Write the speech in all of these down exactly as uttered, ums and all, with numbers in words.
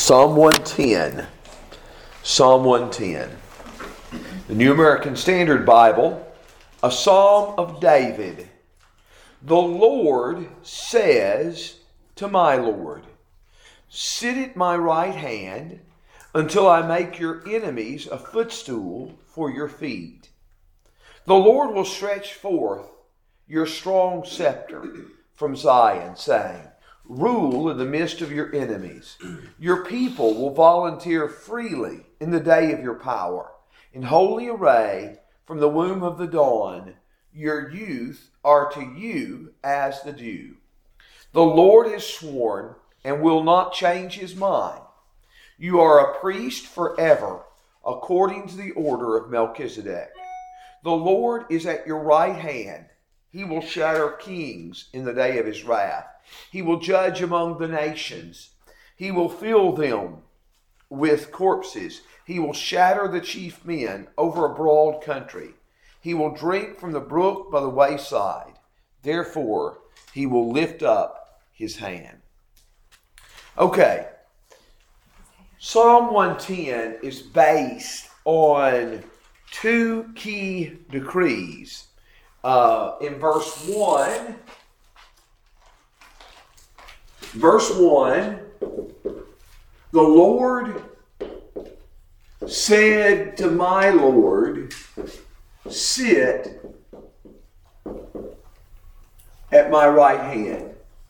Psalm one ten. Psalm one ten. The New American Standard Bible, a Psalm of David. The Lord says to my Lord, sit at my right hand until I make your enemies a footstool for your feet. The Lord will stretch forth your strong scepter from Zion, saying, rule in the midst of your enemies. Your people will volunteer freely in the day of your power. In holy array from the womb of the dawn, your youth are to you as the dew. The Lord has sworn and will not change his mind. You are a priest forever, according to the order of Melchizedek. The Lord is at your right hand. He will shatter kings in the day of his wrath. He will judge among the nations. He will fill them with corpses. He will shatter the chief men over a broad country. He will drink from the brook by the wayside. Therefore, he will lift up his hand. Okay. Psalm one ten is based on two key decrees. Uh, in verse one, verse one, the Lord said to my Lord, sit at my right hand.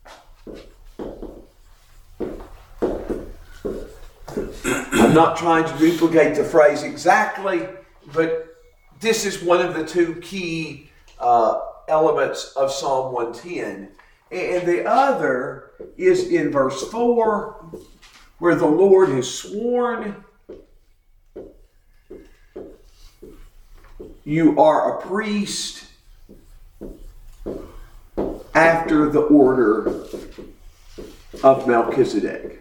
I'm not trying to duplicate the phrase exactly, but this is one of the two key uh, elements of Psalm one ten. And the other is in verse four, where the Lord has sworn, you are a priest after the order of Melchizedek.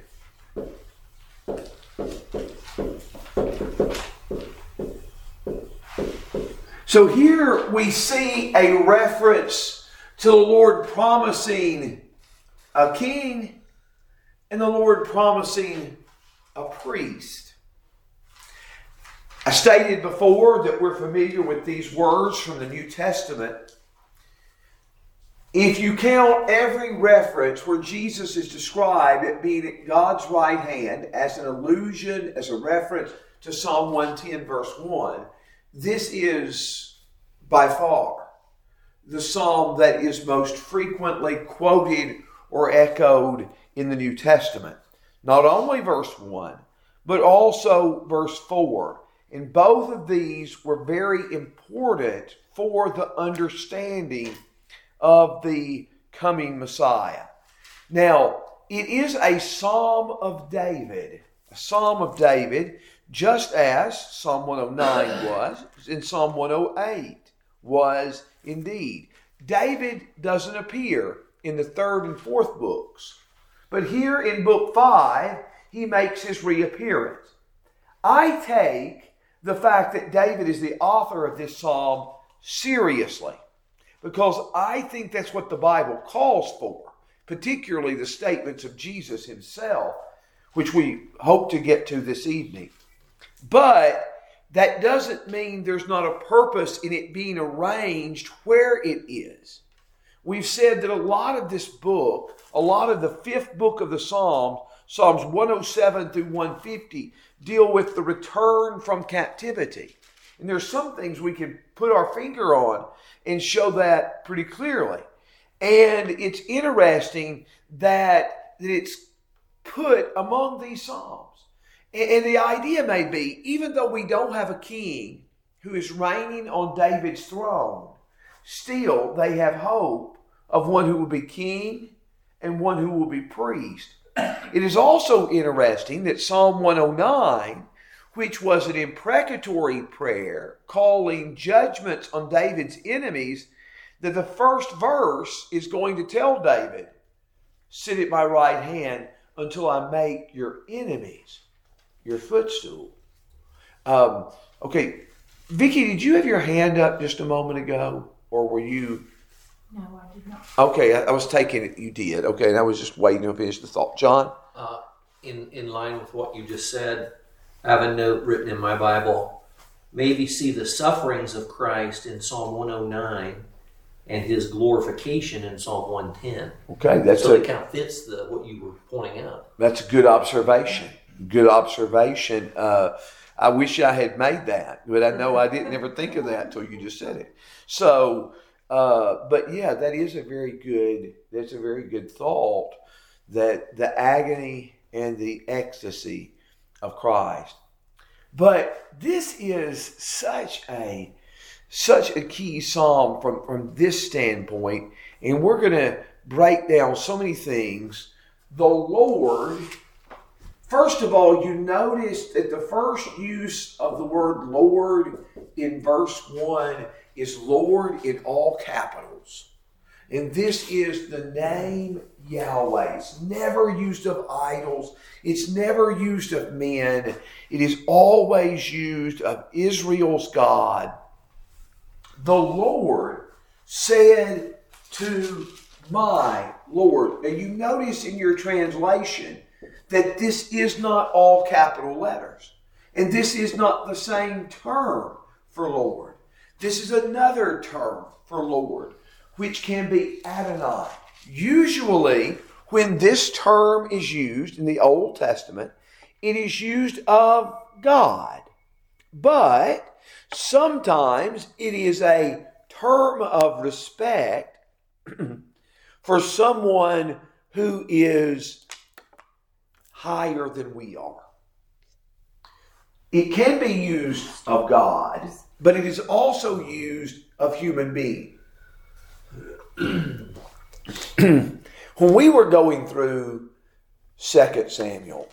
So here we see a reference to the Lord promising a king and the Lord promising a priest. I stated before that we're familiar with these words from the New Testament. If you count every reference where Jesus is described as being at God's right hand as an allusion, as a reference to Psalm one ten verse one, this is by far the psalm that is most frequently quoted or echoed in the New Testament. Not only verse one, but also verse four. And both of these were very important for the understanding of the coming Messiah. Now, it is a Psalm of David. A Psalm of David, just as Psalm one oh nine was, and Psalm one oh eight was indeed. David doesn't appear in the third and fourth books, but here in book five, he makes his reappearance. I take the fact that David is the author of this psalm seriously, because I think that's what the Bible calls for, particularly the statements of Jesus himself, which we hope to get to this evening. But that doesn't mean there's not a purpose in it being arranged where it is. We've said that a lot of this book, a lot of the fifth book of the Psalms, Psalms one oh seven through one fifty, deal with the return from captivity. And there's some things we can put our finger on and show that pretty clearly. And it's interesting that, that it's put among these Psalms. And, and the idea may be, even though we don't have a king who is reigning on David's throne, still they have hope of one who will be king and one who will be priest. It is also interesting that Psalm one oh nine, which was an imprecatory prayer calling judgments on David's enemies, that the first verse is going to tell David, sit at my right hand until I make your enemies your footstool. Um, okay, Vicki, did you have your hand up just a moment ago? Or were you... No, I did not. Okay, I, I was taking it you did. Okay, and I was just waiting to finish the thought. John? Uh, in, in line with what you just said, I have a note written in my Bible. Maybe see the sufferings of Christ in Psalm one oh nine and his glorification in Psalm one ten. Okay, that's so a, it kind of fits the what you were pointing out. That's a good observation. Good observation. Uh, I wish I had made that, but I know I didn't ever think of that until you just said it. So, uh, but yeah, that is a very good. That's a very good thought. That the agony and the ecstasy of Christ. But this is such a such a key psalm from, from this standpoint, and we're going to break down so many things. The Lord, first of all, you notice that the first use of the word Lord in verse one is Lord in all capitals. And this is the name Yahweh. It's never used of idols. It's never used of men. It is always used of Israel's God. The Lord said to my Lord. Now you notice in your translation that this is not all capital letters. And this is not the same term for Lord. This is another term for Lord, which can be Adonai. Usually, when this term is used in the Old Testament, it is used of God. But sometimes it is a term of respect for someone who is higher than we are. It can be used of God, but it is also used of human beings. When we were going through Second Samuel,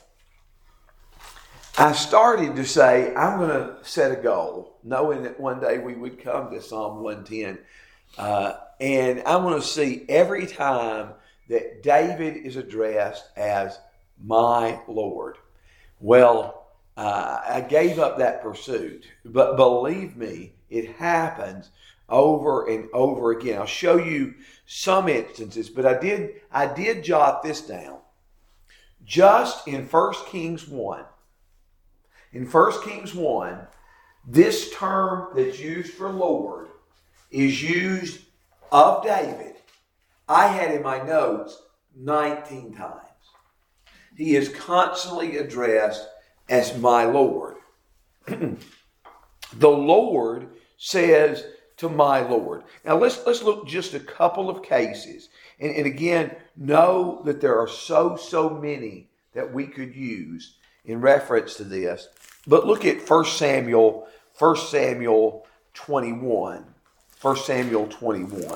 I started to say, I'm going to set a goal, knowing that one day we would come to Psalm one ten. Uh, and I want to see every time that David is addressed as my Lord. Well, uh, I gave up that pursuit. But believe me, it happens over and over again. I'll show you some instances, but I did I did jot this down. Just in First Kings one. In First Kings one, this term that's used for Lord is used of David. I had in my notes nineteen times. He is constantly addressed as my Lord. The Lord says to my Lord. Now let's let's look just a couple of cases. And, and again, know that there are so, so many that we could use in reference to this. But look at First Samuel, First Samuel twenty-one. First Samuel twenty-one.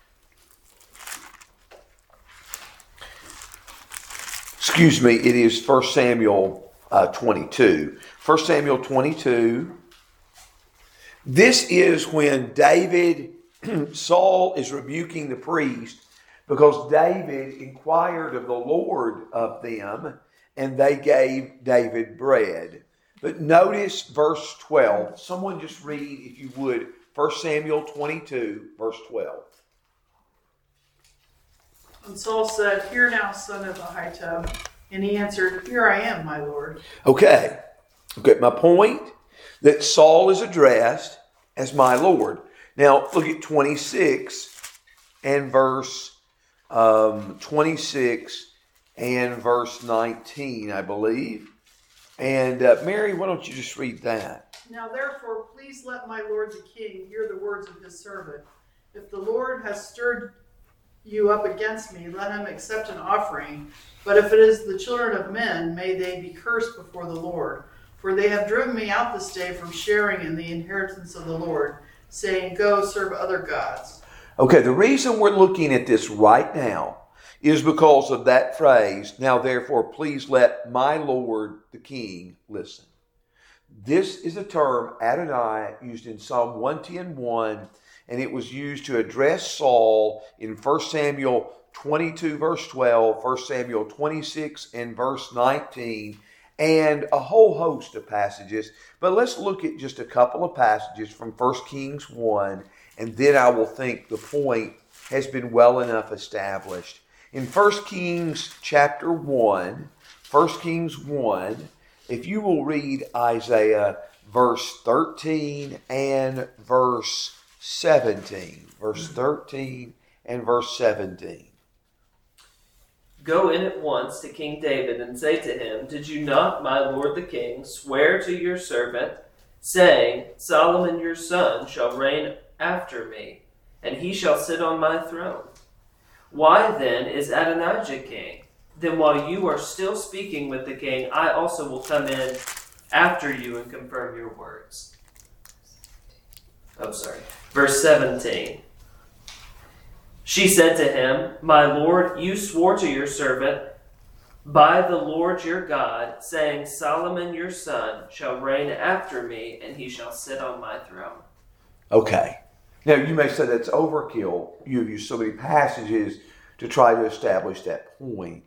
Excuse me, it is First Samuel uh, twenty-two. First Samuel twenty-two. This is when David, Saul is rebuking the priest because David inquired of the Lord of them and they gave David bread. But notice verse twelve. Someone just read, if you would, First Samuel twenty-two, verse twelve. And Saul said, "Hear now, son of Ahitub." And he answered, "Here I am, my Lord." Okay. Okay, my point that Saul is addressed as my Lord. Now, look at twenty-six and verse um, twenty-six and verse nineteen, I believe. And uh, Mary, why don't you just read that? "Now therefore, please let my lord the king hear the words of his servant. If the Lord has stirred you up against me, let him accept an offering. But if it is the children of men, may they be cursed before the Lord. For they have driven me out this day from sharing in the inheritance of the Lord, saying, 'Go serve other gods.'" Okay, the reason we're looking at this right now is because of that phrase, "Now therefore, please let my Lord the king listen." This is a term, Adonai, used in Psalm one ten one, and it was used to address Saul in First Samuel twenty-two, verse twelve, First Samuel twenty-six and verse nineteen, and a whole host of passages. But let's look at just a couple of passages from First Kings one, and then I will think the point has been well enough established. In First Kings chapter one, First Kings one, if you will read Isaiah verse thirteen and verse seventeen. Verse thirteen and verse seventeen. Go in at once to King David and say to him, Did you not, my lord the king, swear to your servant, saying, Solomon your son shall reign after me, and he shall sit on my throne? Why then is Adonijah king? Then while you are still speaking with the king, I also will come in after you and confirm your words. Oh, sorry. Verse seventeen. She said to him, My lord, you swore to your servant by the Lord your God, saying, Solomon your son shall reign after me, and he shall sit on my throne. Okay. Now, you may say that's overkill. You've used so many passages to try to establish that point.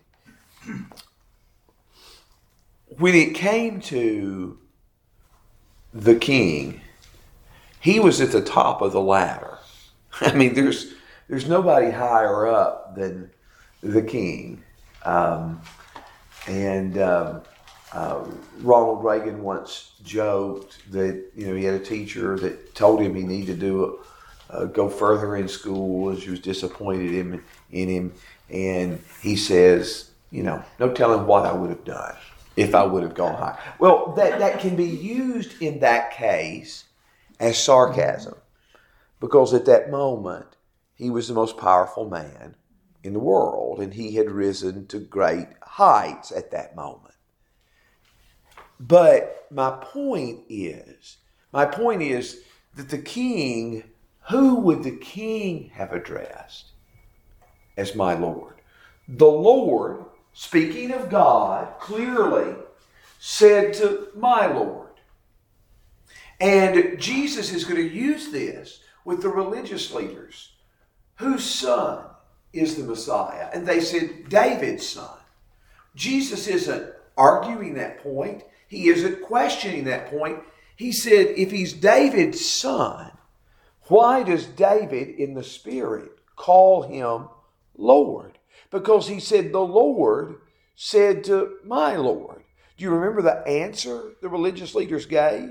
When it came to the king, he was at the top of the ladder. I mean, there's there's nobody higher up than the king. Um, and um, uh, Ronald Reagan once joked that, you know, he had a teacher that told him he needed to do uh, go further in school, and she was disappointed in, in him. And he says, you know, no telling what I would have done if I would have gone higher. Well, that, that can be used in that case as sarcasm, because at that moment, he was the most powerful man in the world, and he had risen to great heights at that moment. But my point is, my point is that the king, who would the king have addressed as my Lord? The Lord, speaking of God, clearly said to my Lord. And Jesus is going to use this with the religious leaders. Whose son is the Messiah? And they said, David's son. Jesus isn't arguing that point. He isn't questioning that point. He said, if he's David's son, why does David in the Spirit call him Lord? Because he said, the Lord said to my Lord. Do you remember the answer the religious leaders gave?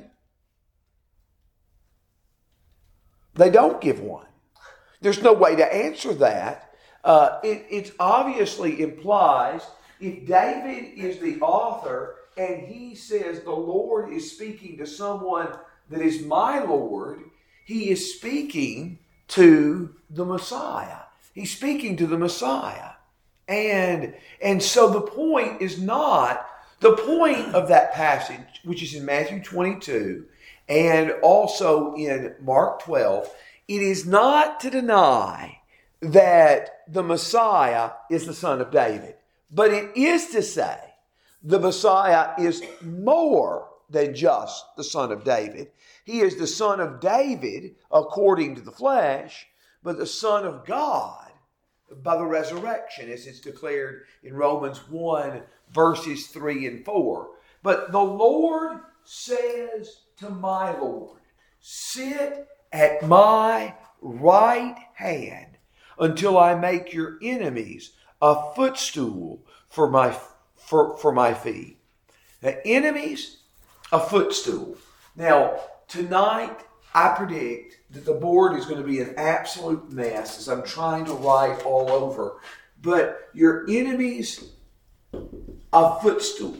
They don't give one. There's no way to answer that. Uh, it, it obviously implies if David is the author and he says the Lord is speaking to someone that is my Lord, he is speaking to the Messiah. He's speaking to the Messiah. And, and so the point is not, the point of that passage, which is in Matthew twenty-two and also in Mark twelve, it is not to deny that the Messiah is the son of David, but it is to say the Messiah is more than just the son of David. He is the son of David according to the flesh, but the son of God by the resurrection, as it's declared in Romans one, verses three and four. But the Lord says to my Lord, sit at my right hand until I make your enemies a footstool for my for, for my feet. The enemies, a footstool. Now, tonight, I predict that the board is going to be an absolute mess as I'm trying to write all over. But your enemies, a footstool.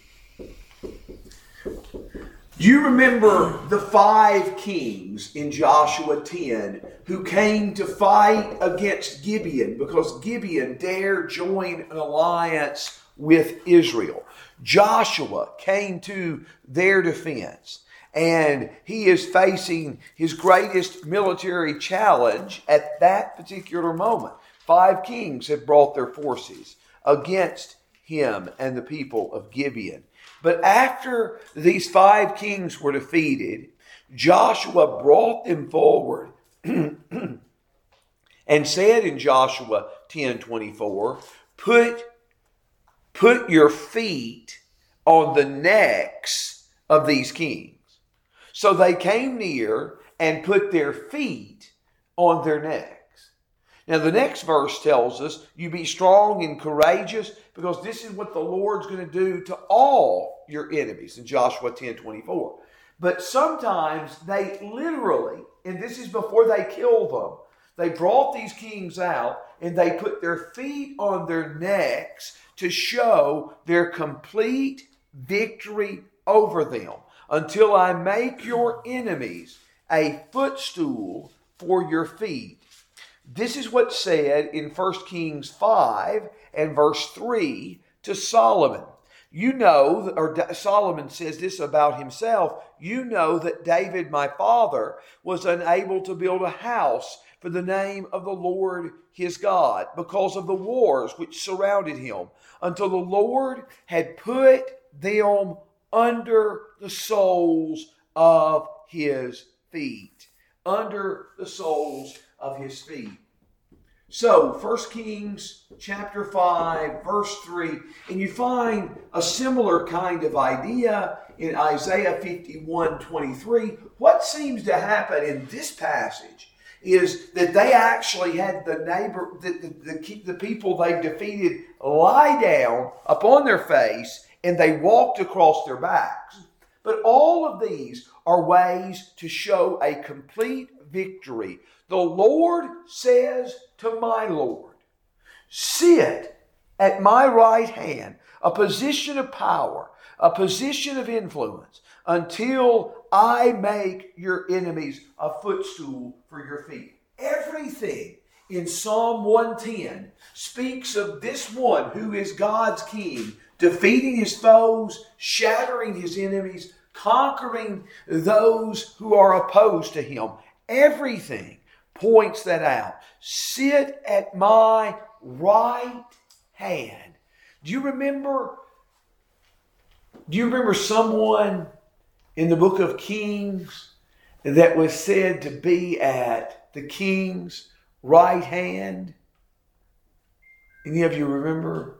Do you remember the five kings in Joshua ten who came to fight against Gibeon because Gibeon dared join an alliance with Israel? Joshua came to their defense, and he is facing his greatest military challenge at that particular moment. Five kings have brought their forces against him and the people of Gibeon. But after these five kings were defeated, Joshua brought them forward and said in Joshua ten twenty-four, put, put your feet on the necks of these kings. So they came near and put their feet on their necks. Now the next verse tells us, you be strong and courageous, because this is what the Lord's going to do to all your enemies in Joshua ten twenty-four. But sometimes they literally, and this is before they kill them, they brought these kings out and they put their feet on their necks to show their complete victory over them, until I make your enemies a footstool for your feet. This is what's said in First Kings five and verse three to Solomon. You know, or Solomon says this about himself, you know that David, my father, was unable to build a house for the name of the Lord his God, because of the wars which surrounded him, until the Lord had put them under the soles of his feet. Under the soles of his feet. So, First Kings chapter five, verse three, and you find a similar kind of idea in Isaiah fifty-one twenty-three. What seems to happen in this passage is that they actually had the neighbor, the, the, the, the people they defeated lie down upon their face, and they walked across their backs. But all of these are ways to show a complete victory. The Lord says to my Lord, sit at my right hand, a position of power, a position of influence, until I make your enemies a footstool for your feet. Everything in Psalm one ten speaks of this one who is God's king, defeating his foes, shattering his enemies, conquering those who are opposed to him. Everything points that out. Sit at my right hand. Do you remember, do you remember someone in the book of Kings that was said to be at the king's right hand? Any of you remember?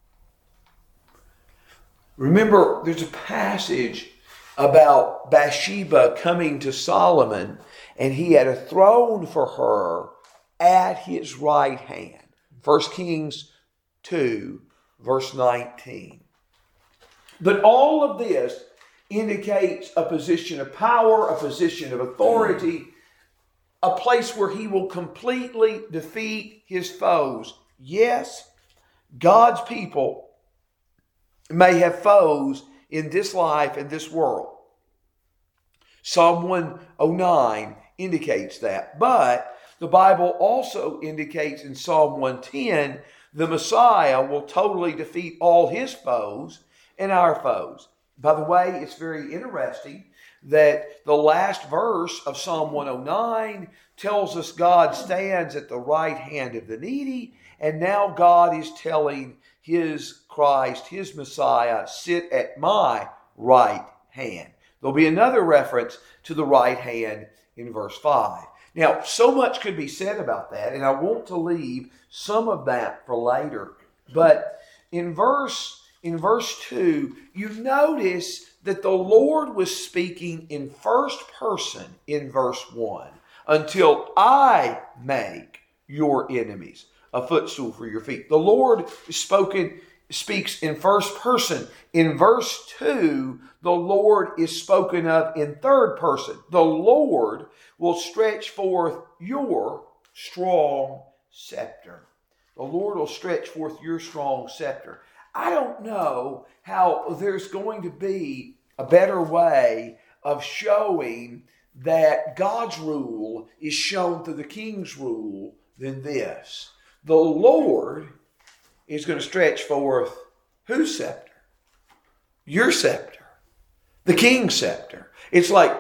Remember, there's a passage about Bathsheba coming to Solomon, and he had a throne for her at his right hand. First Kings two, verse nineteen. But all of this indicates a position of power, a position of authority, a place where he will completely defeat his foes. Yes, God's people may have foes in this life and this world. Psalm one oh nine indicates that. But the Bible also indicates in Psalm one ten, the Messiah will totally defeat all his foes and our foes. By the way, it's very interesting that the last verse of Psalm one oh nine tells us God stands at the right hand of the needy, and now God is telling his Christ, his Messiah, sit at my right hand. There'll be another reference to the right hand in verse five. Now, so much could be said about that, and I want to leave some of that for later. But in verse, in verse two, you notice that the Lord was speaking in first person in verse one. Until I make your enemies a footstool for your feet. The Lord is spoken, speaks in first person. In verse two, the Lord is spoken of in third person. The Lord will stretch forth your strong scepter. The Lord will stretch forth your strong scepter. I don't know how there's going to be a better way of showing that God's rule is shown through the king's rule than this. The Lord is going to stretch forth whose scepter? Your scepter. The king's scepter. It's like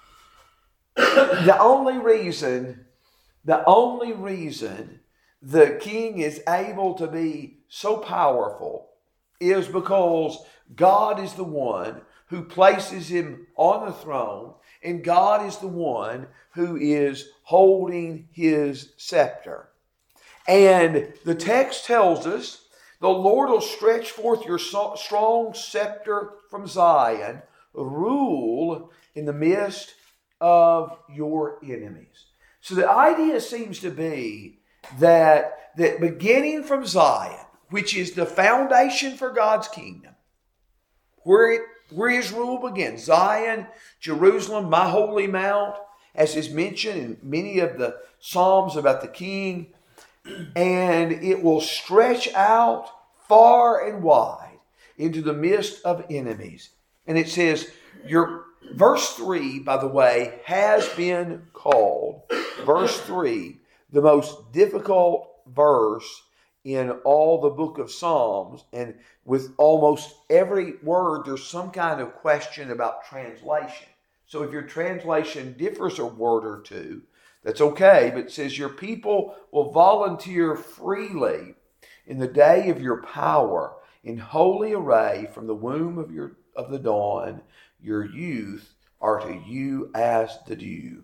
the only reason, the only reason the king is able to be so powerful is because God is the one who places him on the throne, and God is the one who is holding his scepter. And the text tells us, the Lord will stretch forth your strong scepter from Zion, rule in the midst of your enemies. So the idea seems to be that, that beginning from Zion, which is the foundation for God's kingdom, where it where His rule begins. Zion, Jerusalem, my holy mount, as is mentioned in many of the Psalms about the King, and it will stretch out far and wide into the midst of enemies. And it says, your verse three, by the way, has been called, verse three, the most difficult verse in all the book of Psalms. And with almost every word, there's some kind of question about translation. So if your translation differs a word or two, that's okay. But it says, your people will volunteer freely in the day of your power, in holy array from the womb of your of the dawn. Your youth are to you as the dew.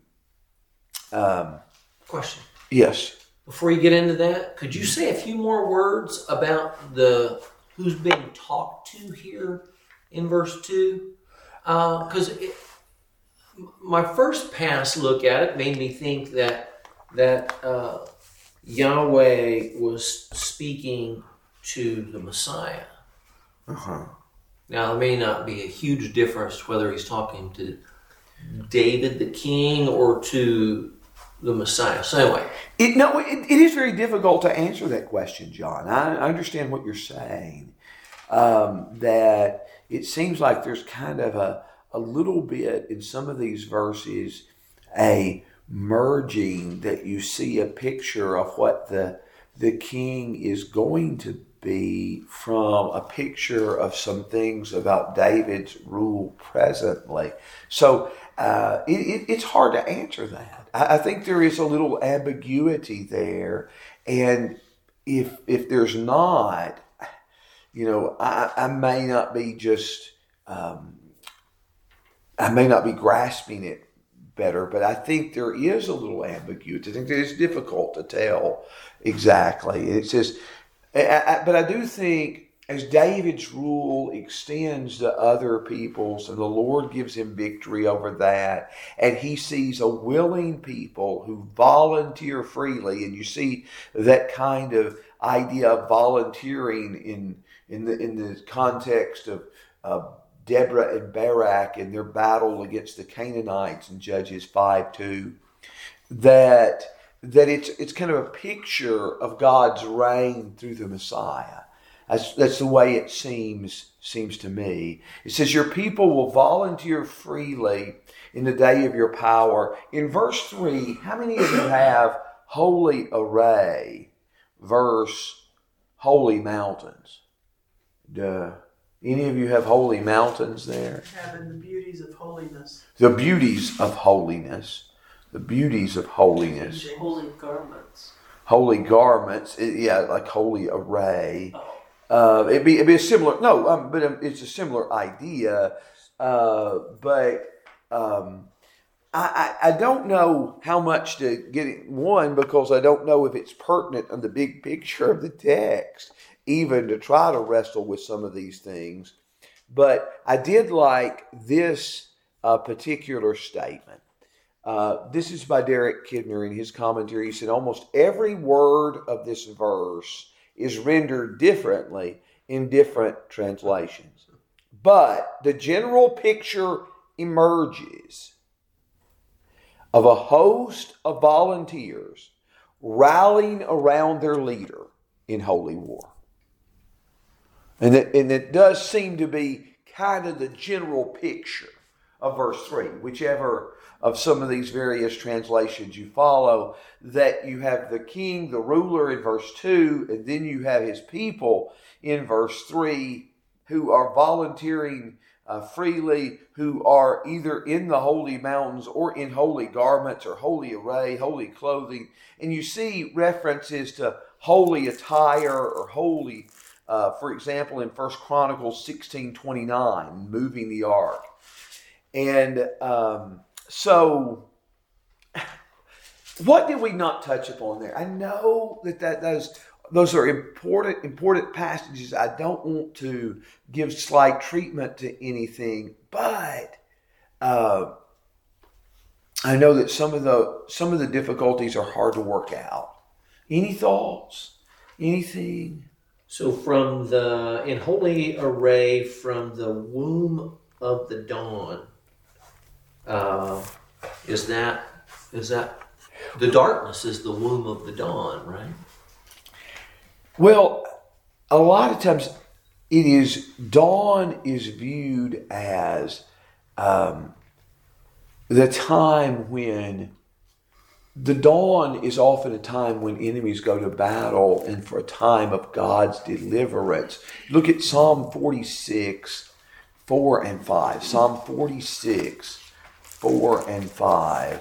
Um, Question. Yes. Before you get into that, could you say a few more words about the who's being talked to here in verse two? Because uh, my first pass look at it made me think that that uh, Yahweh was speaking to the Messiah. Uh-huh. Now, there may not be a huge difference whether he's talking to David the king or to the Messiah. So anyway. It, no, it, it is very difficult to answer that question, John. I, I understand what you're saying. Um, that it seems like there's kind of a, a little bit in some of these verses, a merging, that you see a picture of what the the king is going to be from a picture of some things about David's rule presently. So uh, it, it, it's hard to answer that. I, I think there is a little ambiguity there, and if if there's not, you know, I, I may not be just, um, I may not be grasping it better, but I think there is a little ambiguity. I think that it's difficult to tell exactly. It says, I, I, but I do think as David's rule extends to other peoples and the Lord gives him victory over that, and he sees a willing people who volunteer freely, and you see that kind of idea of volunteering in in the in the context of uh, Deborah and Barak in their battle against the Canaanites in Judges five two, that that it's it's kind of a picture of God's reign through the Messiah. That's that's the way it seems seems to me. It says your people will volunteer freely in the day of your power. In verse three, how many of you have holy array verse holy mountains? Duh. Any of you have holy mountains there? Having the beauties of holiness. The beauties of holiness. The beauties of holiness. Holy garments. Holy garments. Yeah, like holy array. Oh. Uh, it'd be it'd be a similar no, um, but it's a similar idea. Uh, but um, I, I I don't know how much to get it. One, because I don't know if it's pertinent on the big picture of the text, even to try to wrestle with some of these things. But I did like this uh, particular statement. Uh, this is by Derek Kidner in his commentary. He said almost every word of this verse is rendered differently in different translations. But the general picture emerges of a host of volunteers rallying around their leader in holy war. And it, and it does seem to be kind of the general picture of verse three, whichever of some of these various translations you follow, that you have the king, the ruler in verse two, and then you have his people in verse three who are volunteering uh, freely, who are either in the holy mountains or in holy garments or holy array, holy clothing. And you see references to holy attire or holy Uh, for example, in First Chronicles sixteen twenty-nine, moving the ark. And um, so, what did we not touch upon there? I know that, that those, those are important, important passages. I don't want to give slight treatment to anything, but uh, I know that some of the some of the difficulties are hard to work out. Any thoughts? Anything? So from the, in holy array from the womb of the dawn, uh, is that, is that, the darkness is the womb of the dawn, right? Well, a lot of times it is, dawn is viewed as um, the time when, the dawn is often a time when enemies go to battle and for a time of God's deliverance. Look at Psalm forty-six, four and five. Psalm forty-six, four and five.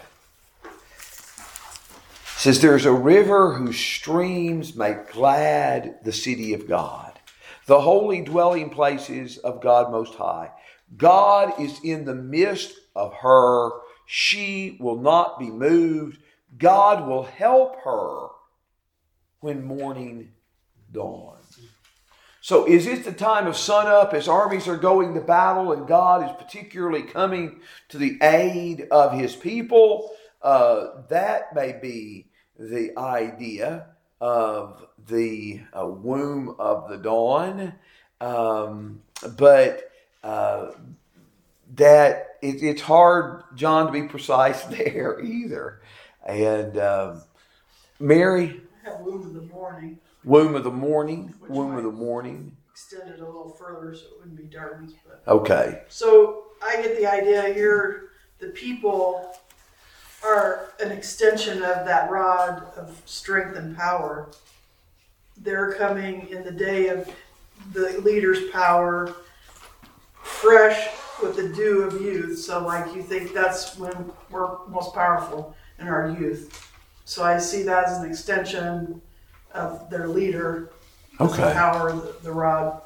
It says, there's a river whose streams make glad the city of God, the holy dwelling places of God Most High. God is in the midst of her. She will not be moved. God will help her when morning dawns. So is it the time of sunup as armies are going to battle and God is particularly coming to the aid of his people? Uh, that may be the idea of the uh, womb of the dawn. Um, but uh, that it, it's hard, John, to be precise there either. And um, Mary, I have womb of the morning. Womb of the morning. Which Womb might- of the morning. Extend it a little further so it wouldn't be darkness. But Okay. so I get the idea here. The people are an extension of that rod of strength and power. They're coming in the day of the leader's power, fresh with the dew of youth. So like you think that's when we're most powerful in our youth. So I see that as an extension of their leader. The Okay. power of the, the rod.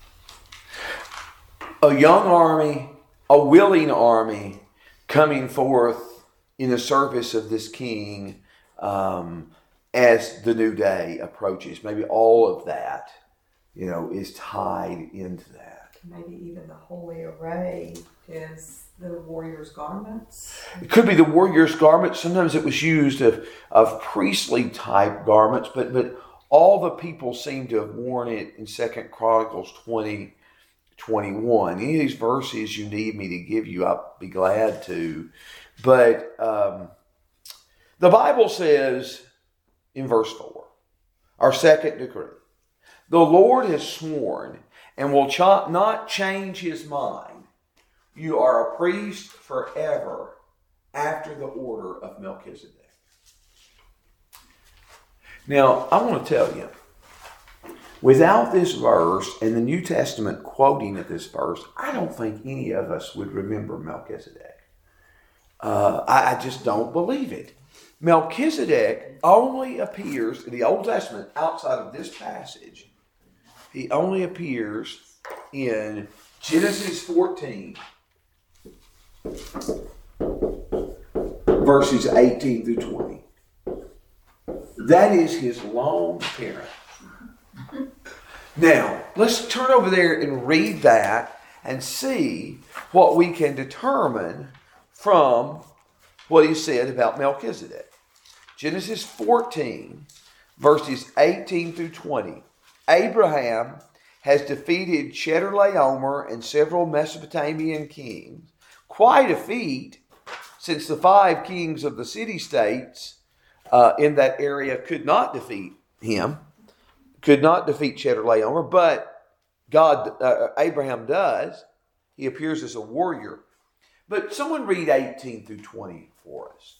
A young army, a willing army coming forth in the service of this king um, as the new day approaches. Maybe all of that, you know, is tied into that. Maybe even the holy array is the warrior's garments. It could be the warrior's garment. Sometimes it was used of, of priestly type garments, but but all the people seem to have worn it in Second Chronicles twenty, twenty-one. Any of these verses you need me to give you, I'll be glad to. But um, the Bible says in verse four, our second decree, the Lord has sworn and will ch- not change his mind. You are a priest forever after the order of Melchizedek. Now, I want to tell you, without this verse and the New Testament quoting of this verse, I don't think any of us would remember Melchizedek. Uh, I, I just don't believe it. Melchizedek only appears in the Old Testament outside of this passage. He only appears in Genesis fourteen, verses eighteen through twenty. That is his lone appearance. Now, let's turn over there and read that and see what we can determine from what he said about Melchizedek. Genesis fourteen, verses eighteen through twenty. Abraham has defeated Chedorlaomer and several Mesopotamian kings. Quite a feat, since the five kings of the city-states uh, in that area could not defeat him, could not defeat Chedorlaomer, but God, uh, Abraham does. He appears as a warrior. But someone read eighteen through twenty for us.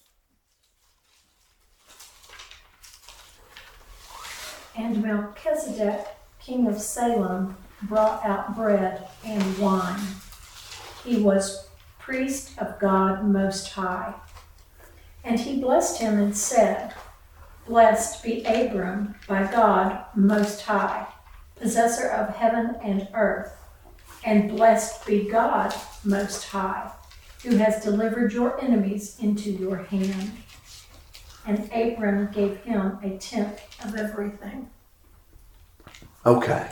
And Melchizedek, king of Salem, brought out bread and wine. He was priest of God Most High. And he blessed him and said, Blessed be Abram by God Most High, possessor of heaven and earth. And blessed be God Most High, who has delivered your enemies into your hand. And Abram gave him a tenth of everything. Okay.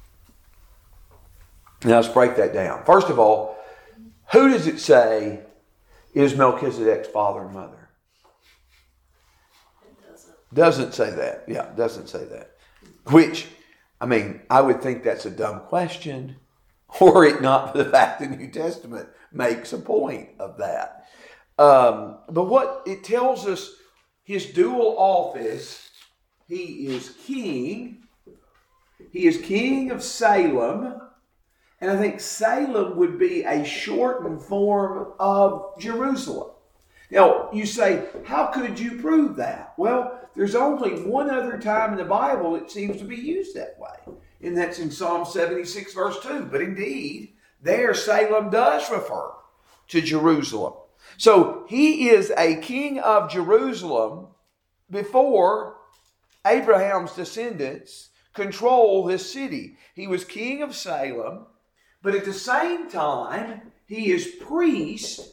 Now let's break that down. First of all, who does it say is Melchizedek's father and mother? It doesn't. Doesn't say that. Yeah, doesn't say that. Which I mean, I would think that's a dumb question, were it not for the fact the New Testament makes a point of that. Um, but what it tells us, his dual office, he is king. He is king of Salem. And I think Salem would be a shortened form of Jerusalem. Now, you say, how could you prove that? Well, there's only one other time in the Bible it seems to be used that way. And that's in Psalm seventy-six, verse two. But indeed, there Salem does refer to Jerusalem. So he is a king of Jerusalem before Abraham's descendants control this city. He was king of Salem, but at the same time, he is priest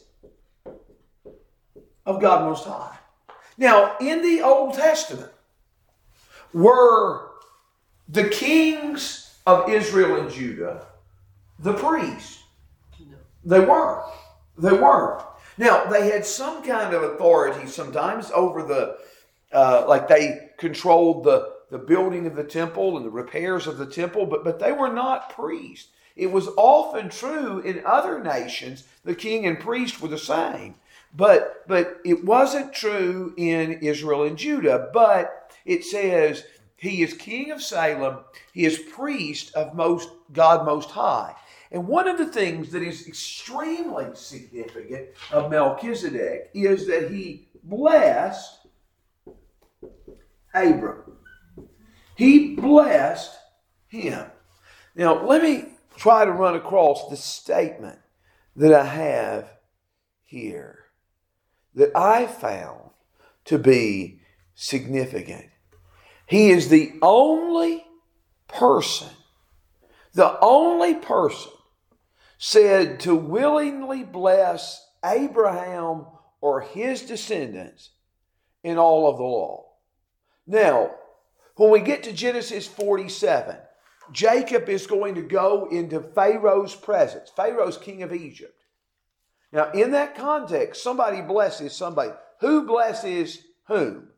of God Most High. Now, in the Old Testament, were the kings of Israel and Judah the priests? No. They weren't. They weren't. Now, they had some kind of authority sometimes over the, uh, like they controlled the, the building of the temple and the repairs of the temple, but, but they were not priests. It was often true in other nations, the king and priest were the same. But, but it wasn't true in Israel and Judah. But it says he is king of Salem. He is priest of most God Most High. And one of the things that is extremely significant of Melchizedek is that he blessed Abram. He blessed him. Now, let me try to run across the statement that I have here that I found to be significant. He is the only person, the only person said to willingly bless Abraham or his descendants in all of the law. Now, when we get to Genesis forty-seven, Jacob is going to go into Pharaoh's presence. Pharaoh's king of Egypt. Now, in that context, somebody blesses somebody. Who blesses whom?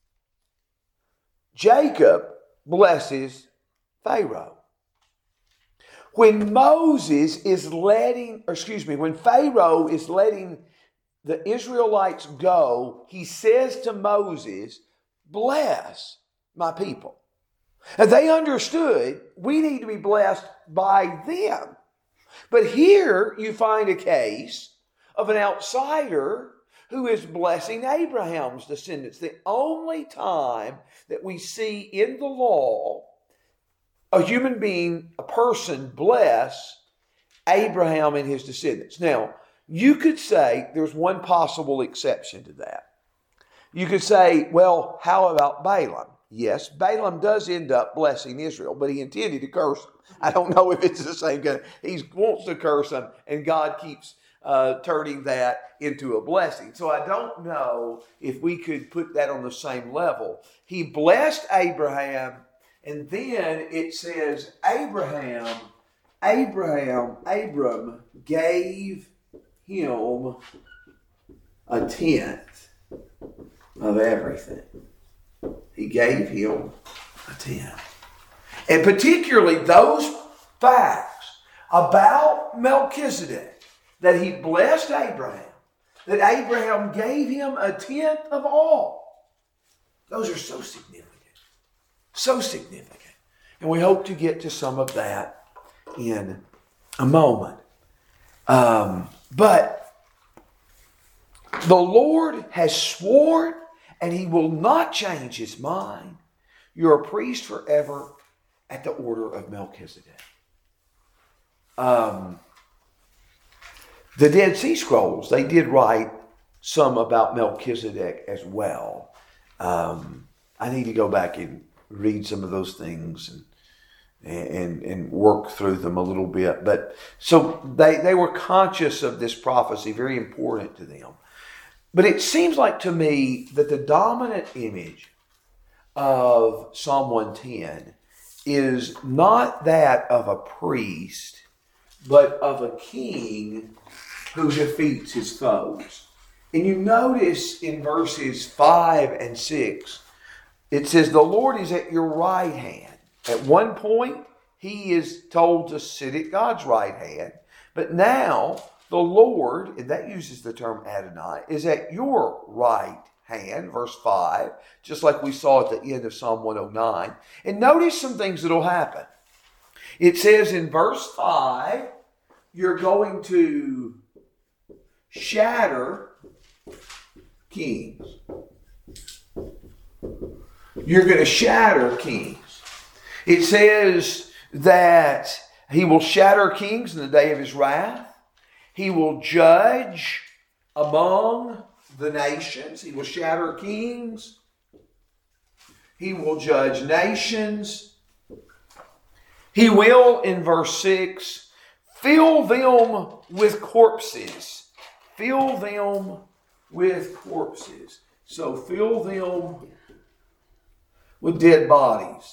Jacob blesses Pharaoh. When Moses is letting, or excuse me, when Pharaoh is letting the Israelites go, he says to Moses, bless my people. And they understood we need to be blessed by them. But here you find a case of an outsider who is blessing Abraham's descendants. The only time that we see in the law a human being, a person, bless Abraham and his descendants. Now, you could say there's one possible exception to that. You could say, well, how about Balaam? Yes, Balaam does end up blessing Israel, but he intended to curse them. I don't know if it's the same kind. He wants to curse them, and God keeps uh, turning that into a blessing. So I don't know if we could put that on the same level. He blessed Abraham, and then it says Abraham, Abraham, Abram gave him a tenth of everything. He gave him a tenth. And particularly those facts about Melchizedek, that he blessed Abraham, that Abraham gave him a tenth of all. Those are so significant. So significant. And we hope to get to some of that in a moment. Um, but the Lord has sworn, and he will not change his mind. You're a priest forever at the order of Melchizedek. Um, the Dead Sea Scrolls, they did write some about Melchizedek as well. Um, I need to go back and read some of those things and, and, and work through them a little bit. But so they, they were conscious of this prophecy, very important to them. But it seems like to me that the dominant image of Psalm one ten is not that of a priest, but of a king who defeats his foes. And you notice in verses five and six, it says, the Lord is at your right hand. At one point, he is told to sit at God's right hand. But now, the Lord, and that uses the term Adonai, is at your right hand, verse five, just like we saw at the end of Psalm one oh nine. And notice some things that will happen. It says in verse five, you're going to shatter kings. You're going to shatter kings. It says that he will shatter kings in the day of his wrath. He will judge among the nations. He will shatter kings. He will judge nations. He will, in verse six, fill them with corpses. Fill them with corpses. So fill them with dead bodies.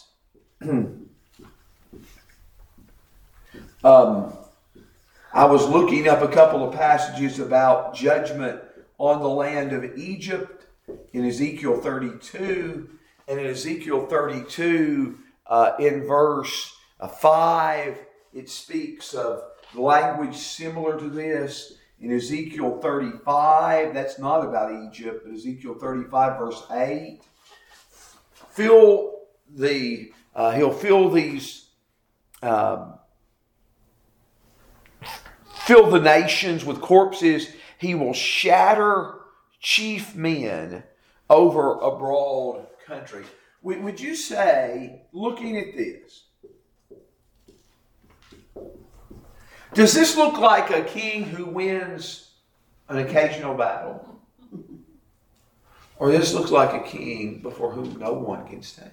um, I was looking up a couple of passages about judgment on the land of Egypt in Ezekiel thirty-two. And in Ezekiel thirty-two, uh, in verse uh, five, it speaks of language similar to this. In Ezekiel thirty-five, that's not about Egypt, but Ezekiel thirty-five, verse eight, fill the, uh, he'll fill these, um, fill the nations with corpses. He will shatter chief men over a broad country. Would you say, looking at this, does this look like a king who wins an occasional battle? Or this looks like a king before whom no one can stand?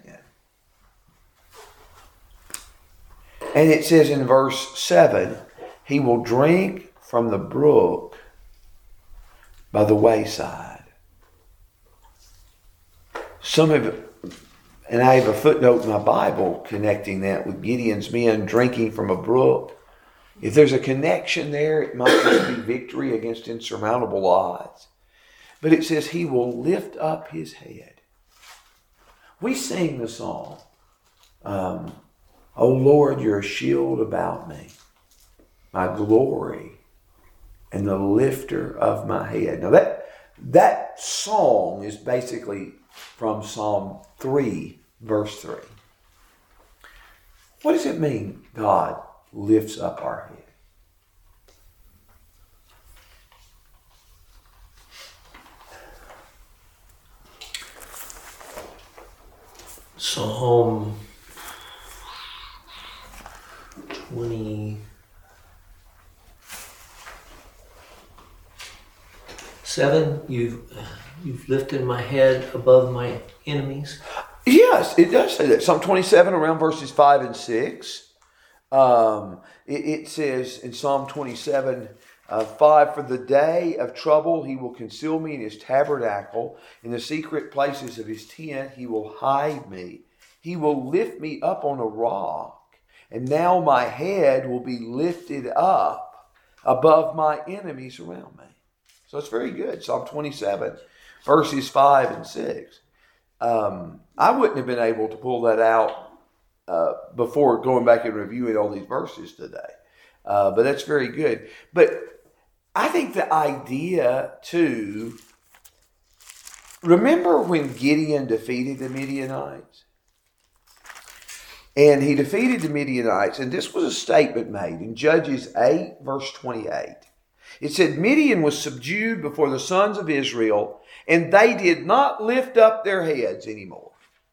And it says in verse seven, he will drink from the brook by the wayside. Some have, and I have a footnote in my Bible connecting that with Gideon's men drinking from a brook. If there's a connection there, it might just be victory against insurmountable odds. But it says he will lift up his head. We sing the song, um, "O Lord, you're a shield about me, my glory, and the lifter of my head." Now that, that song is basically from Psalm three, verse three. What does it mean, God lifts up our head? Psalm twenty-seven, you've, you've lifted my head above my enemies. Yes, it does say that. Psalm twenty-seven, around verses five and six. Um, it, it says in Psalm twenty-seven, uh, five, "For the day of trouble he will conceal me in his tabernacle. In the secret places of his tent he will hide me. He will lift me up on a rock. And now my head will be lifted up above my enemies around me." So it's very good. Psalm twenty-seven, verses five and six. Um, I wouldn't have been able to pull that out uh, before going back and reviewing all these verses today. Uh, but that's very good. But I think the idea, too, remember when Gideon defeated the Midianites? And he defeated the Midianites, and this was a statement made in Judges eight, verse twenty-eight. It said, "Midian was subdued before the sons of Israel, and they did not lift up their heads anymore."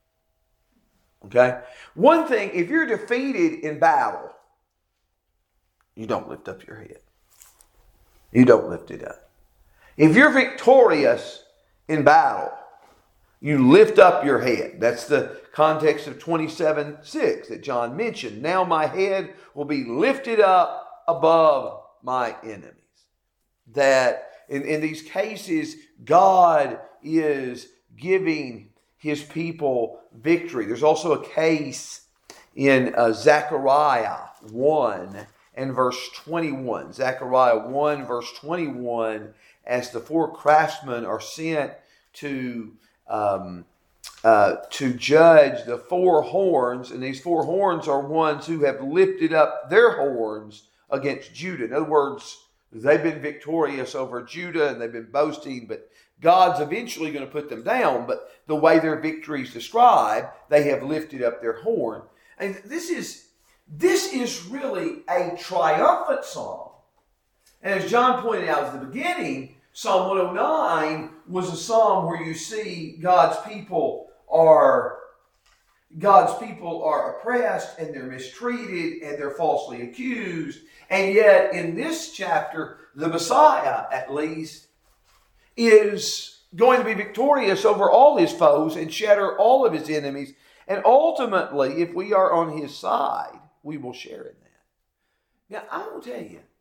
Okay? One thing, if you're defeated in battle, you don't lift up your head. You don't lift it up. If you're victorious in battle, you lift up your head. That's the context of twenty-seven six that John mentioned. "Now my head will be lifted up above my enemies." That in, in these cases, God is giving his people victory. There's also a case in uh, Zechariah one and verse twenty-one. Zechariah one, verse twenty-one, as the four craftsmen are sent to um, uh, to judge the four horns, and these four horns are ones who have lifted up their horns against Judah. In other words, they've been victorious over Judah and they've been boasting, but God's eventually going to put them down. But the way their victory is described, they have lifted up their horn. And this is this is really a triumphant psalm. And as John pointed out at the beginning, Psalm one oh nine was a psalm where you see God's people are God's people are oppressed and they're mistreated and they're falsely accused. And yet in this chapter, the Messiah, at least, is going to be victorious over all his foes and shatter all of his enemies. And ultimately, if we are on his side, we will share in that. Now, I will tell you,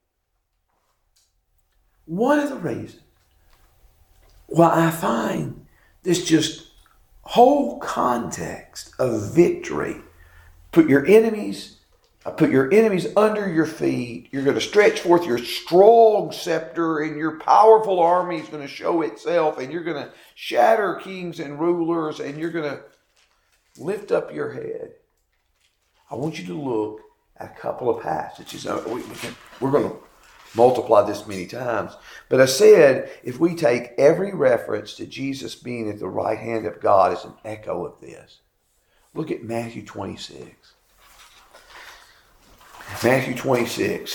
one of the reasons why I find this just whole context of victory, put your enemies, put your enemies under your feet. You're going to stretch forth your strong scepter, and your powerful army is going to show itself, and you're going to shatter kings and rulers, and you're going to lift up your head. I want you to look at a couple of passages. We, we can, we're going to multiply this many times. But I said, if we take every reference to Jesus being at the right hand of God as an echo of this, look at Matthew twenty-six. Matthew twenty-six.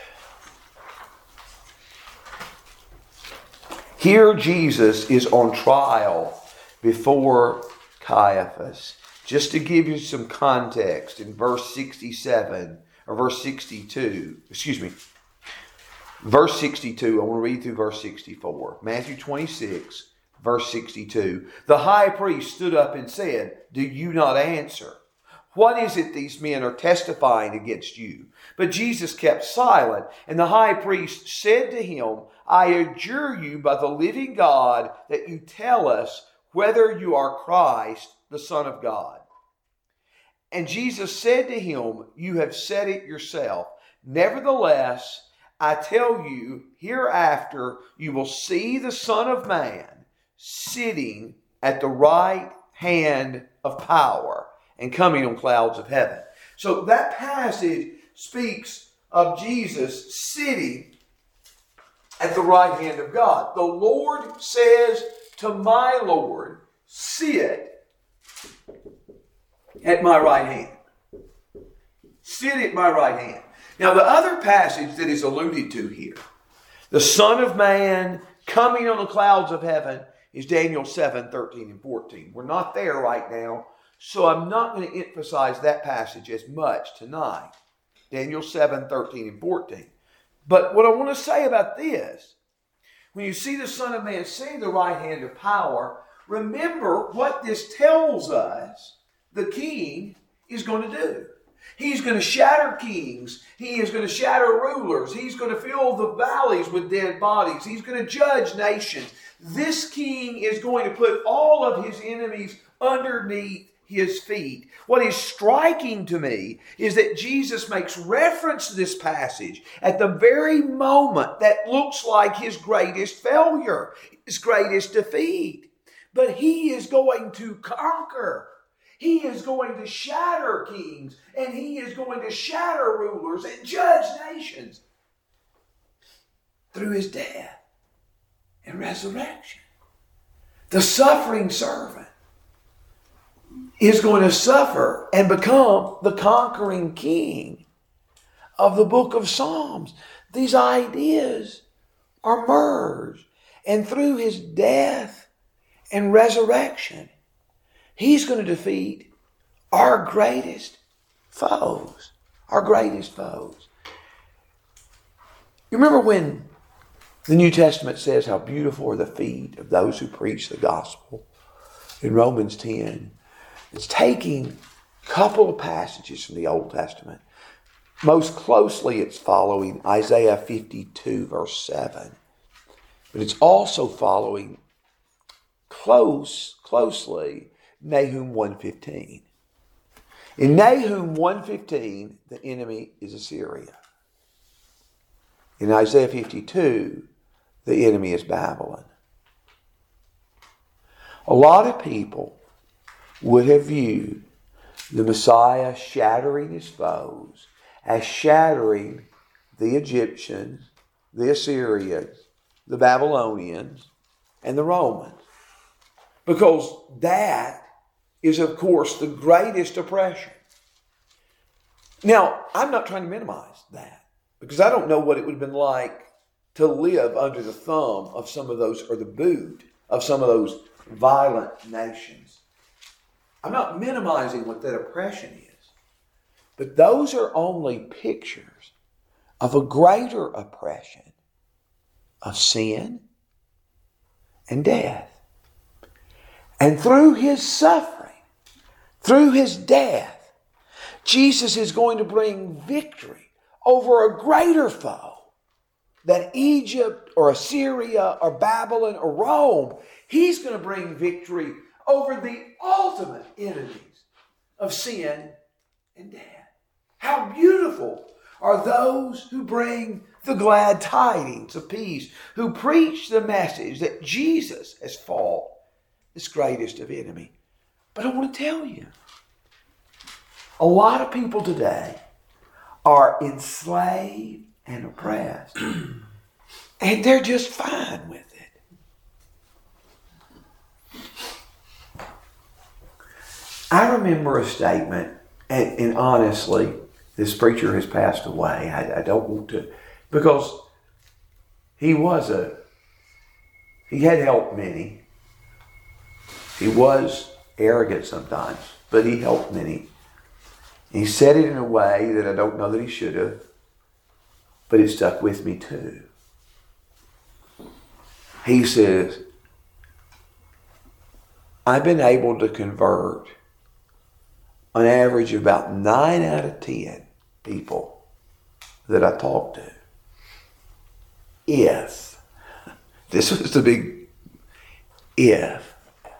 Here Jesus is on trial before Caiaphas. Just to give you some context, in verse sixty-seven, or verse sixty-two, excuse me, verse sixty-two, I want to read through verse sixty-four. Matthew twenty-six, verse sixty-two. The high priest stood up and said, "Do you not answer? What is it these men are testifying against you?" But Jesus kept silent, and the high priest said to him, "I adjure you by the living God that you tell us whether you are Christ, the Son of God." And Jesus said to him, "You have said it yourself. Nevertheless, I tell you, hereafter you will see the Son of Man sitting at the right hand of power and coming on clouds of heaven." So that passage speaks of Jesus sitting at the right hand of God. The Lord says to my Lord, "Sit at my right hand." Sit at my right hand. Now, the other passage that is alluded to here, the Son of Man coming on the clouds of heaven, is Daniel seven, thirteen and fourteen. We're not there right now, so I'm not going to emphasize that passage as much tonight. Daniel seven, thirteen and fourteen. But what I want to say about this, when you see the Son of Man sitting at the right hand of power, remember what this tells us the King is going to do. He's going to shatter kings. He is going to shatter rulers. He's going to fill the valleys with dead bodies. He's going to judge nations. This king is going to put all of his enemies underneath his feet. What is striking to me is that Jesus makes reference to this passage at the very moment that looks like his greatest failure, his greatest defeat. But he is going to conquer. He is going to shatter kings, and he is going to shatter rulers and judge nations through his death and resurrection. The suffering servant is going to suffer and become the conquering king of the book of Psalms. These ideas are merged, and through his death and resurrection, he's going to defeat our greatest foes. Our greatest foes. You remember when the New Testament says how beautiful are the feet of those who preach the gospel? In Romans ten, it's taking a couple of passages from the Old Testament. Most closely it's following Isaiah fifty-two verse seven. But it's also following close, closely Nahum one fifteen. In Nahum one fifteen, the enemy is Assyria. In Isaiah fifty-two, the enemy is Babylon. A lot of people would have viewed the Messiah shattering his foes as shattering the Egyptians, the Assyrians, the Babylonians, and the Romans. Because that is, of course, the greatest oppression. Now, I'm not trying to minimize that, because I don't know what it would have been like to live under the thumb of some of those, or the boot of some of those violent nations. I'm not minimizing what that oppression is, but those are only pictures of a greater oppression of sin and death. And through his suffering, through his death, Jesus is going to bring victory over a greater foe than Egypt or Assyria or Babylon or Rome. He's going to bring victory over the ultimate enemies of sin and death. How beautiful are those who bring the glad tidings of peace, who preach the message that Jesus has fought this greatest of enemy. But I want to tell you, a lot of people today are enslaved and oppressed, and they're just fine with it. I remember a statement, and, and honestly, this preacher has passed away. I, I don't want to, because he was a, he had helped many. He was arrogant sometimes, but he helped many. He said it in a way that I don't know that he should have, but it stuck with me too. He says, I've been able to convert on average about nine out of ten people that I talk to. If, this was the big if,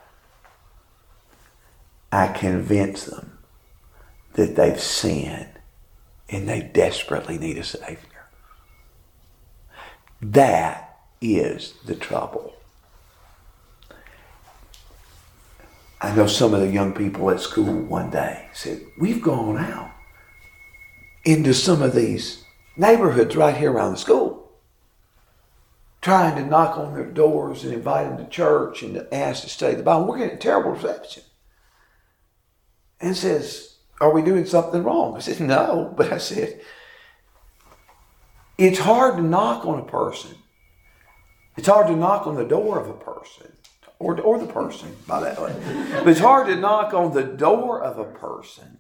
I convince them that they've sinned and they desperately need a Savior. That is the trouble. I know some of the young people at school one day said, we've gone out into some of these neighborhoods right here around the school, trying to knock on their doors and invite them to church and to ask to study the Bible. We're getting a terrible reception. And says, are we doing something wrong? I said, no. But I said, it's hard to knock on a person. It's hard to knock on the door of a person. Or, or the person, by that way. But it's hard to knock on the door of a person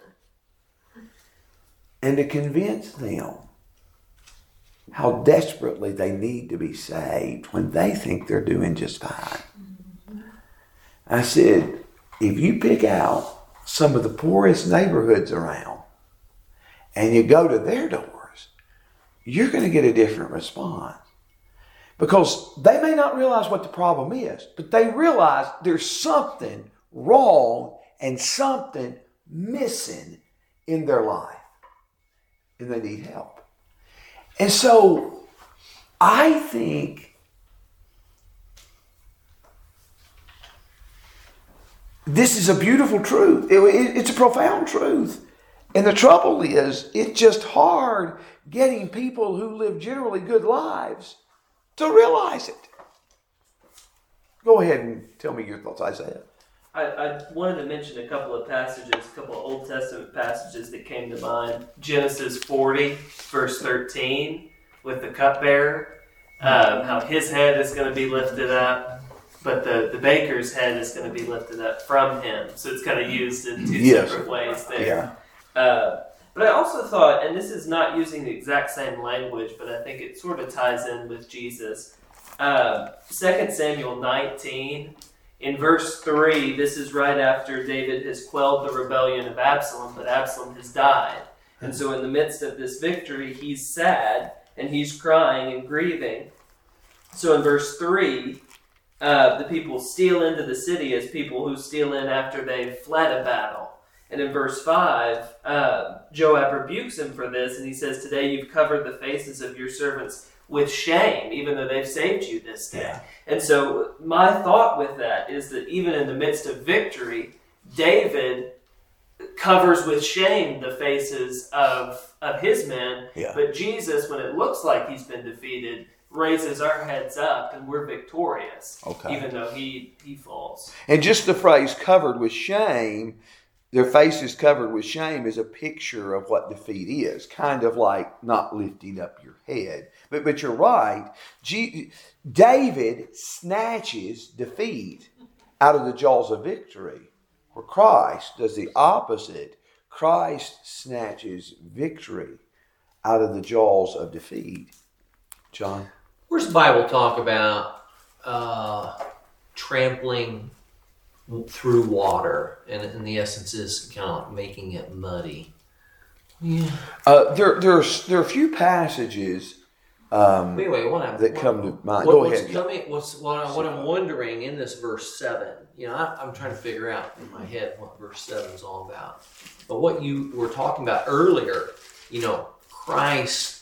and to convince them how desperately they need to be saved when they think they're doing just fine. I said, if you pick out some of the poorest neighborhoods around and you go to their doors, you're going to get a different response. Because they may not realize what the problem is, but they realize there's something wrong and something missing in their life. And they need help. And so I think this is a beautiful truth. It, it, it's a profound truth. And the trouble is, it's just hard getting people who live generally good lives to realize it. Go ahead and tell me your thoughts, Isaiah. I, I wanted to mention a couple of passages, a couple of Old Testament passages that came to mind. Genesis forty, verse thirteen, with the cupbearer, um, how his head is going to be lifted up, but the, the baker's head is going to be lifted up from him. So it's kind of used in two yes. separate ways there. Yeah. Uh, But I also thought, and this is not using the exact same language, but I think it sort of ties in with Jesus. Uh, Second Samuel nineteen, in verse three, this is right after David has quelled the rebellion of Absalom, but Absalom has died. And so in the midst of this victory, he's sad, and he's crying and grieving. So in verse three, uh, the people steal into the city as people who steal in after they've fled a battle. And in verse five, uh, Joab rebukes him for this, and he says, today you've covered the faces of your servants with shame, even though they've saved you this day. Yeah. And so my thought with that is that even in the midst of victory, David covers with shame the faces of, of his men, Yeah. but Jesus, when it looks like he's been defeated, raises our heads up and we're victorious, Okay. even though he, he falls. And just the phrase covered with shame, their faces covered with shame, is a picture of what defeat is. Kind of like not lifting up your head. But but you're right. G- David snatches defeat out of the jaws of victory, where Christ does the opposite. Christ snatches victory out of the jaws of defeat. John? Where's the Bible talk about uh, trampling through water, and, and the essence is kind of like making it muddy? Yeah. Uh, there, there's, there are a few passages um, Anyway, what I'm, that what, come to mind. What, Go what's ahead. coming? What's what, I, what I'm wondering in this verse seven? You know, I, I'm trying to figure out in my head what verse seven is all about. But what you were talking about earlier, you know, Christ,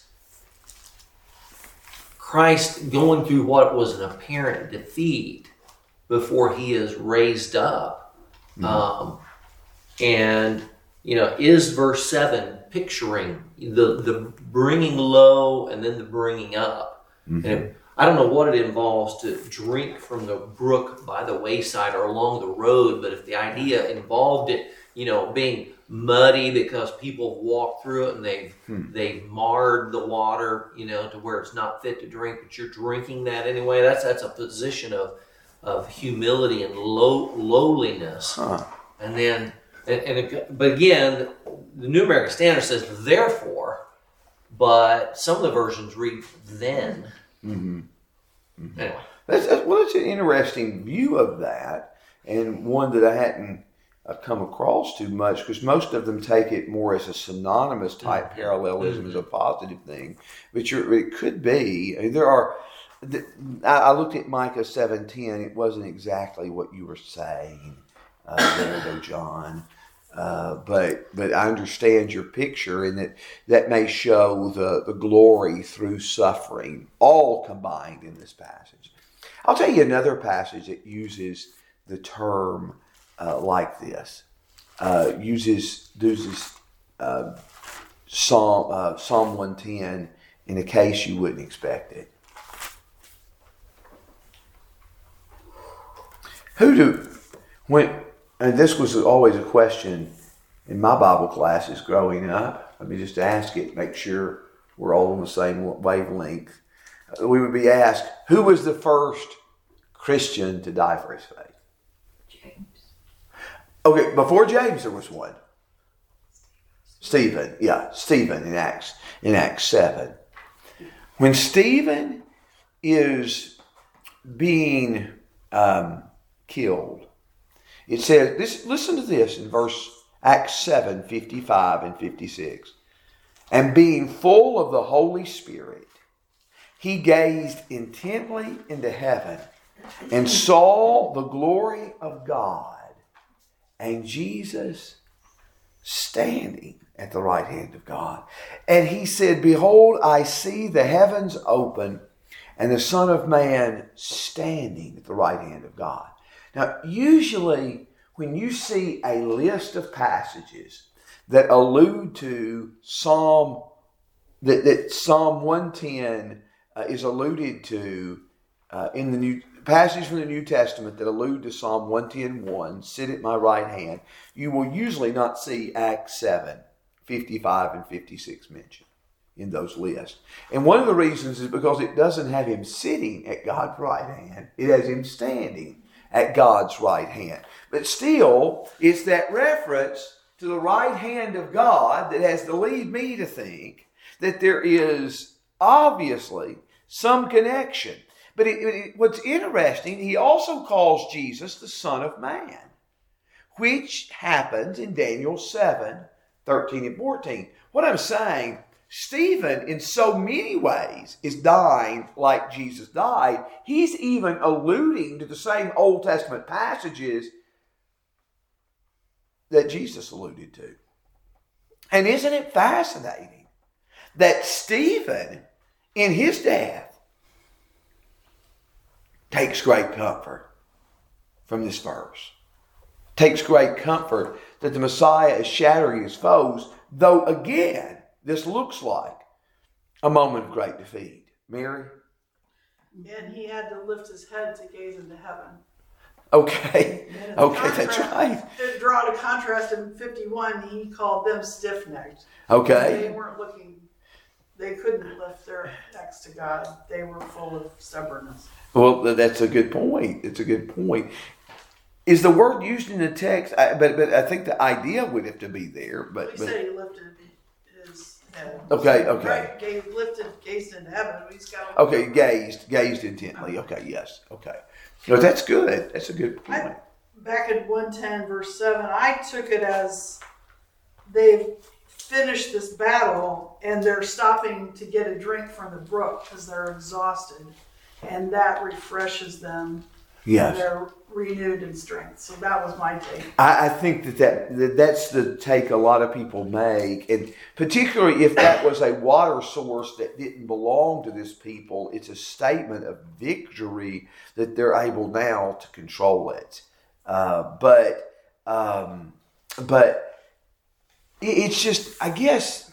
Christ going through what was an apparent defeat before he is raised up, Mm-hmm. um, and you know, is verse seven picturing the the bringing low and then the bringing up? Mm-hmm. And it, I don't know what it involves to drink from the brook by the wayside or along the road, but if the idea involved it, you know, being muddy because people walked through it and they've Hmm. they've marred the water, you know, to where it's not fit to drink, but you're drinking that anyway. That's that's a position of of humility and low lowliness, Huh. and then and, and it, but again, the New American Standard says therefore, but some of the versions read then. Mm-hmm. Mm-hmm. Anyway. That's, that's, well, that's an interesting view of that, and one that I hadn't uh, come across too much, because most of them take it more as a synonymous type Mhm. parallelism, Mhm. as a positive thing. But you're, it could be. I mean, there are. The, I, I looked at Micah seven ten. It wasn't exactly what you were saying uh, there, though, John. Uh, but but I understand your picture, and that that may show the, the glory through suffering, all combined in this passage. I'll tell you another passage that uses the term uh, like this. Uh, uses uses uh, Psalm uh, Psalm one ten in a case you wouldn't expect it. Who do when? And this was always a question in my Bible classes growing up. Let me just ask it, make sure we're all on the same wavelength. We would be asked, who was the first Christian to die for his faith? James. Okay, before James there was one. Stephen, yeah, Stephen in Acts, in Acts seven. When Stephen is being um, killed, it says, this, listen to this in verse Acts seven, fifty-five and fifty-six. And being full of the Holy Spirit, he gazed intently into heaven and saw the glory of God and Jesus standing at the right hand of God. And he said, behold, I see the heavens open and the Son of Man standing at the right hand of God. Now, usually when you see a list of passages that allude to Psalm, that, that Psalm one ten uh, is alluded to uh, in the new passages from the New Testament that allude to Psalm one ten one, sit at my right hand, you will usually not see Acts seven, fifty-five and fifty-six mentioned in those lists. And one of the reasons is because it doesn't have him sitting at God's right hand. It has him standing at God's right hand. But still, it's that reference to the right hand of God that has to lead me to think that there is obviously some connection. But it, it, what's interesting, he also calls Jesus the Son of Man, which happens in Daniel seven, thirteen and fourteen. What I'm saying, Stephen, in so many ways, is dying like Jesus died. He's even alluding to the same Old Testament passages that Jesus alluded to. And isn't it fascinating that Stephen, in his death, takes great comfort from this verse? takes great comfort that the Messiah is shattering his foes, though again, this looks like a moment of great defeat. Mary? And he had to lift his head to gaze into heaven. Okay. And Okay, that's contrast- right. To draw the contrast in fifty-one, he called them stiff-necked. Okay. They weren't looking, they couldn't lift their necks to God. They were full of stubbornness. Well, that's a good point. It's a good point. Is the word used in the text? I, but but I think the idea would have to be there. But, He but said he lifted his head. Okay, okay. Right, gazed, lifted, gazed into heaven. He's got okay, gazed, gazed intently. Okay, yes, okay. No, that's good. That's a good point. I, back in one ten verse seven, I took it as they've finished this battle and they're stopping to get a drink from the brook because they're exhausted, and that refreshes them. Yes. And they're renewed in strength. So that was my take. I, I think that, that, that that's the take a lot of people make, and particularly if that was a water source that didn't belong to this people, it's a statement of victory that they're able now to control it. Uh, but um, but it, it's just, I guess,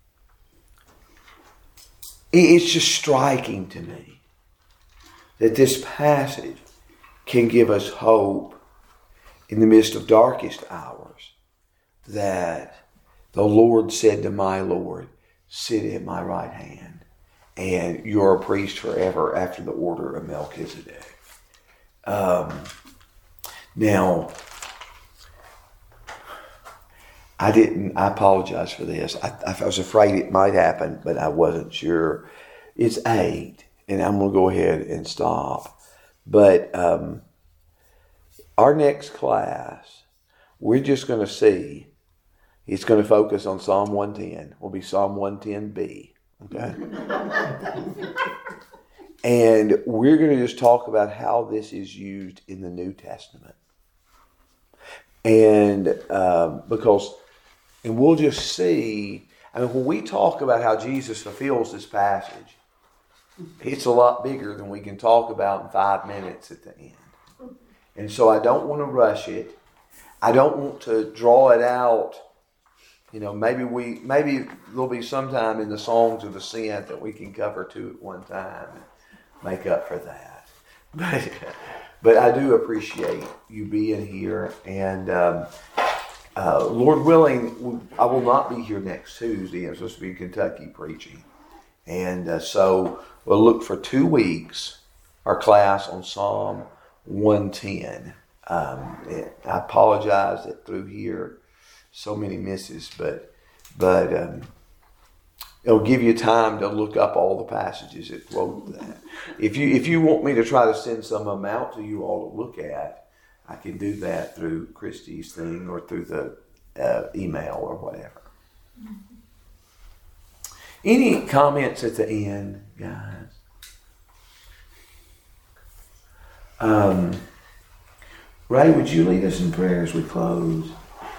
it, it's just striking to me that this passage can give us hope in the midst of darkest hours, that the Lord said to my Lord, sit at my right hand, and you're a priest forever after the order of Melchizedek. Um, now, I didn't, I apologize for this. I, I was afraid it might happen, but I wasn't sure. It's eight, and I'm going to go ahead and stop. But um, our next class, we're just going to see, it's going to focus on Psalm one ten. Will be Psalm one ten B. Okay? And we're going to just talk about how this is used in the New Testament. And um, because, and we'll just see, I mean, when we talk about how Jesus fulfills this passage, it's a lot bigger than we can talk about in five minutes at the end. And so I don't want to rush it. I don't want to draw it out. You know, maybe we, maybe there'll be some time in the Songs of Ascent that we can cover two at one time and make up for that. But, but I do appreciate you being here. And um, uh, Lord willing, I will not be here next Tuesday. I'm supposed to be in Kentucky preaching. And uh, so we'll look for two weeks, our class on Psalm one ten. Um, it, I apologize that through here, so many misses, but but um, it'll give you time to look up all the passages that quote that. If you if you want me to try to send some of them out to you all to look at, I can do that through Christy's thing or through the uh, email or whatever. Any comments at the end, guys? Um, Ray, would you lead us in prayer as we close?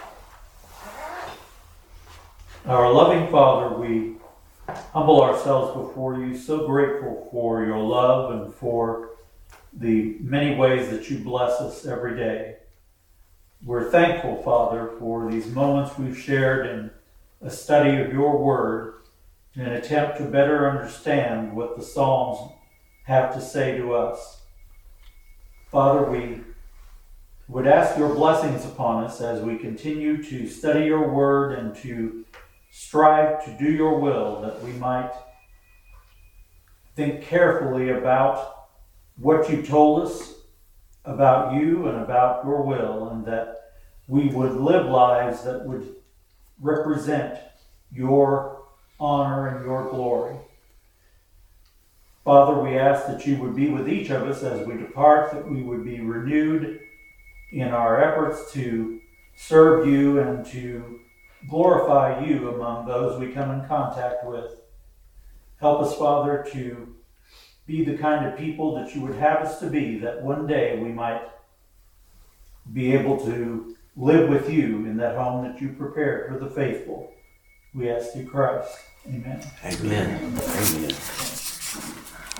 Our loving Father, we humble ourselves before you, so grateful for your love and for the many ways that you bless us every day. We're thankful, Father, for these moments we've shared in a study of your word, in an attempt to better understand what the Psalms have to say to us. Father, we would ask your blessings upon us as we continue to study your word and to strive to do your will, that we might think carefully about what you told us about you and about your will, and that we would live lives that would represent your honor and your glory. Father, we ask that you would be with each of us as we depart, that we would be renewed in our efforts to serve you and to glorify you among those we come in contact with. Help us, Father, to be the kind of people that you would have us to be, that one day we might be able to live with you in that home that you prepared for the faithful. We ask through Christ. Amen. Amen. Amen.